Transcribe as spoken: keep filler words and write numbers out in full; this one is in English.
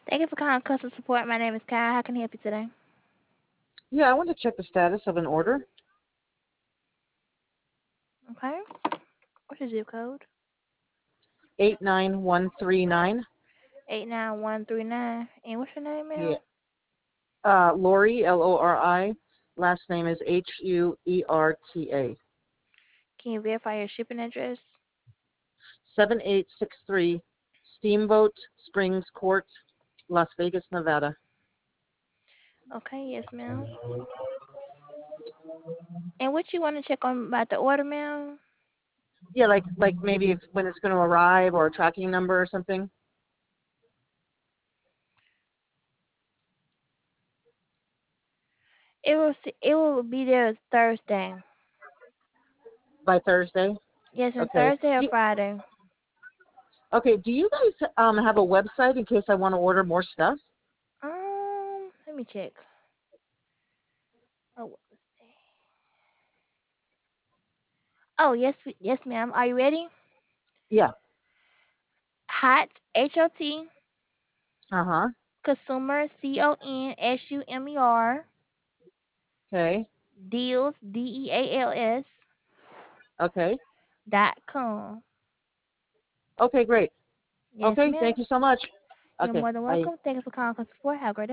Thank you for calling customer support. My name is Kyle. How can I help you today? Yeah, I want to check the status of an order. Okay. What's your zip code? eight nine one three nine. Eight nine one three nine. And what's your name, Yeah. ma'am? Uh, Lori, L O R I. Last name is H U E R T A. Can you verify your shipping address? seven eight six three Steamboat Springs Court, Las Vegas, Nevada. Okay, yes, ma'am. And what you want to check on about the order, ma'am? Yeah, like like maybe if, when it's going to arrive or a tracking number or something. It will s- it will be there Thursday. By Thursday. Yes, on Okay. Thursday or Do, Friday. okay. Do you guys um have a website in case I want to order more stuff? Um, let me check. Oh, what was that? Oh, yes, we- yes, ma'am. Are you ready? Yeah. Hot H O T Uh huh. consumer C O N S U M E R Okay. deals D E A L S Okay. dot com. Okay. Great. Yes, Okay. ma'am. Thank you so much. You're Okay. more than Bye. welcome. Thank you for calling customer support. Have a great day.